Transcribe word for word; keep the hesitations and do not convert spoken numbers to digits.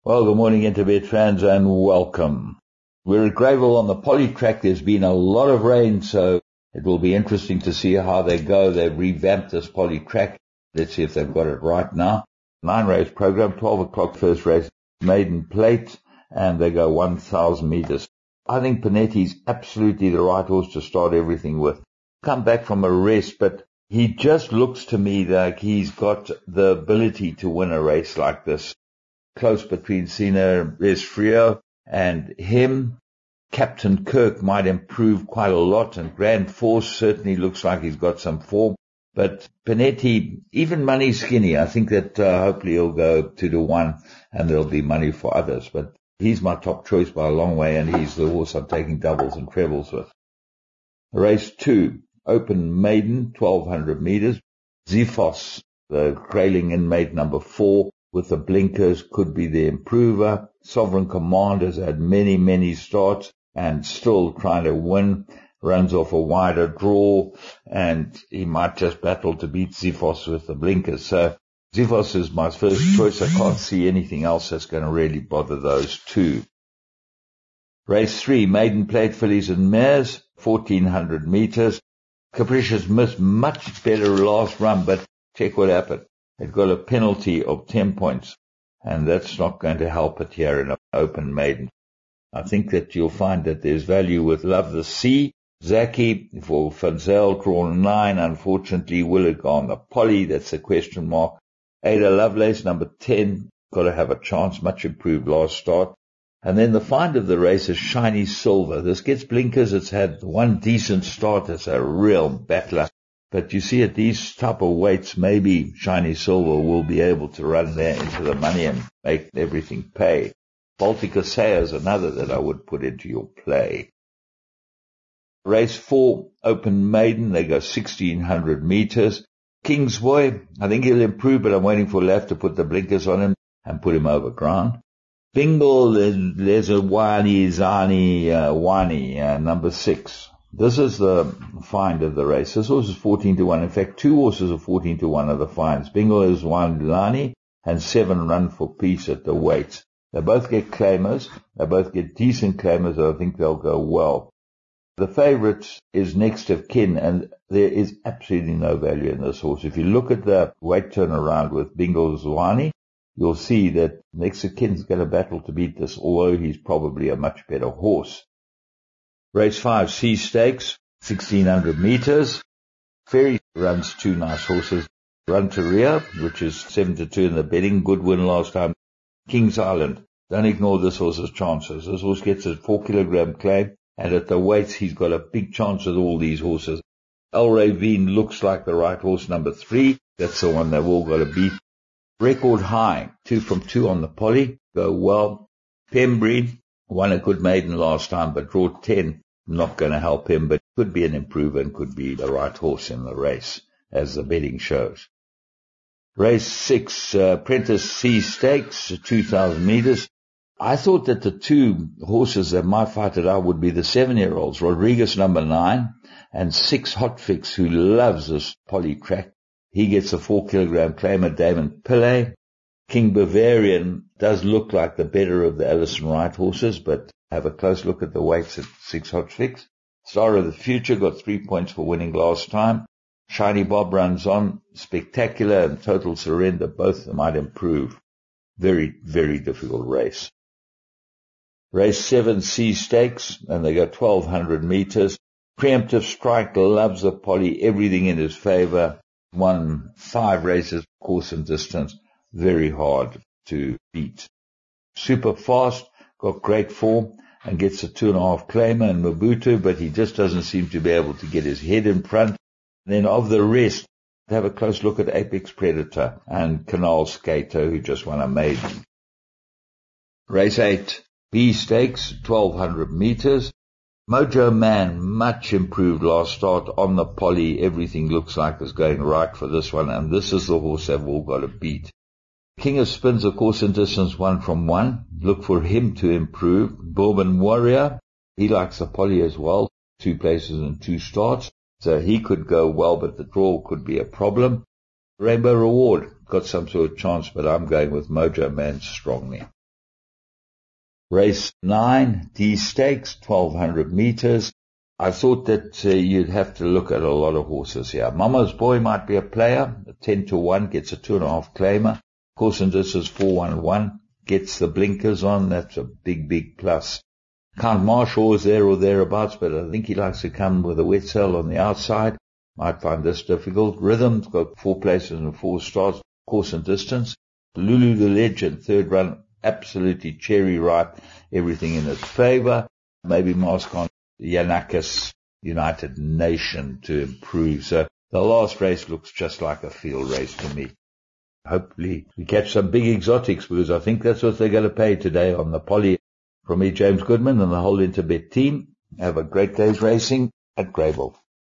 Well, good morning, Interbet fans, and welcome. We're at Greyville on the poly track. There's been a lot of rain, so it will be interesting to see how they go. They've revamped this poly track. Let's see if they've got it right now. Nine race program, twelve o'clock first race, maiden plate, and they go one thousand meters. I think Panetti's absolutely the right horse to start everything with. Come back from a rest, but he just looks to me like he's got the ability to win a race like this. Close between Sina Resfrio and him. Captain Kirk might improve quite a lot, and Grand Force certainly looks like he's got some form. But Panetti, even Money Skinny, I think that uh, hopefully he'll go two to one, and there'll be money for others. But he's my top choice by a long way, and he's the horse I'm taking doubles and trebles with. Race two, Open Maiden, twelve hundred meters. Zifos, the Grayling inmate number four, with the blinkers, could be the improver. Sovereign Command has had many, many starts and still trying to win. Runs off a wider draw, and he might just battle to beat Zifos with the blinkers. So Zifos is my first choice. I can't see anything else that's going to really bother those two. Race three, Maiden Plate Fillies and Mares, fourteen hundred meters. Capricious missed much better last run, but check what happened. It got a penalty of ten points, and that's not going to help it here in an Open Maiden. I think that you'll find that there's value with Love the Sea. Zaki for Fanzel, drawn nine. Unfortunately, will it go on the poly? That's a question mark. Ada Lovelace, number ten, got to have a chance, much improved last start. And then the find of the race is Shiny Silver. This gets blinkers. It's had one decent start. It's a real battler. But you see, at these type of weights, maybe Shiny Silver will be able to run there into the money and make everything pay. Baltica Say is another that I would put into your play. Race four, Open Maiden. They go sixteen hundred meters. Kingsboy, I think he'll improve, but I'm waiting for Laf to put the blinkers on him and put him over ground. Bingle, there's a Wani, Zani, uh, Wani, uh, number six. This is the find of the race. This horse is fourteen to one. In fact, two horses are fourteen to one of the finds. Bingle is one Lani and seven Run for Peace at the weights. They both get claimers. They both get decent claimers. I think they'll go well. The favourite is Next of Kin, and there is absolutely no value in this horse. If you look at the weight turnaround with Bingle Zwani, you'll see that Next of Kin's going to battle to beat this, although he's probably a much better horse. Race five, Sea Stakes, sixteen hundred meters. Ferry runs two nice horses. Run to Ria, which is seven to two in the betting. Good win last time. King's Island. Don't ignore this horse's chances. This horse gets a four kilogram claim, and at the weights, he's got a big chance with all these horses. El Ravine looks like the right horse, number three. That's the one they've all got to beat. Record High, two from two on the poly. Go well. Pembrey won a good maiden last time, but draw ten. Not going to help him, but could be an improver and could be the right horse in the race, as the betting shows. Race six, uh, Prentice Sea Stakes, two thousand meters. I thought that the two horses that might fight it out would be the seven-year-olds, Rodriguez number nine, and six Hot Fix, who loves this poly track. He gets a four kilogram claimer, Damon Pillay. King Bavarian does look like the better of the Ellison Wright horses, but have a close look at the weights at six Hot Fix. Star of the Future got three points for winning last time. Shiny Bob runs on. Spectacular and Total Surrender, both of them might improve. Very, very difficult race. Race seven, Sea Stakes, and they go twelve hundred meters. Preemptive Strike loves the poly, everything in his favor. Won five races, course and distance. Very hard to beat. Super Fast got great form and gets a two and a half claimer in Mabutu, but he just doesn't seem to be able to get his head in front. And then of the rest, have a close look at Apex Predator and Canal Skater, who just won a maiden. Race eight, B Stakes, twelve hundred meters. Mojo Man, much improved last start on the poly. Everything looks like it's going right for this one, and this is the horse they've all got to beat. King of Spins, of course, in distance one from one. Look for him to improve. Bourbon Warrior, he likes the poly as well. Two places and two starts. So he could go well, but the draw could be a problem. Rainbow Reward, got some sort of chance, but I'm going with Mojo Man strongly. Race nine, D Stakes, twelve hundred meters. I thought that uh, you'd have to look at a lot of horses here. Mama's Boy might be a player. A ten to one gets a two and a half claimer. Course and Distance four one one gets the blinkers on. That's a big, big plus. Count Marshall is there or thereabouts, but I think he likes to come with a wet sail on the outside. Might find this difficult. Rhythm's got four places and four starts. Course and Distance. Lulu the Legend, third run, absolutely cherry ripe. Everything in its favor. Maybe mask on Yanakis United Nation to improve. So the last race looks just like a field race to me. Hopefully we catch some big exotics, because I think that's what they're going to pay today on the poly. From me, James Goodman, and the whole Interbet team. Have a great day's racing at Greybull.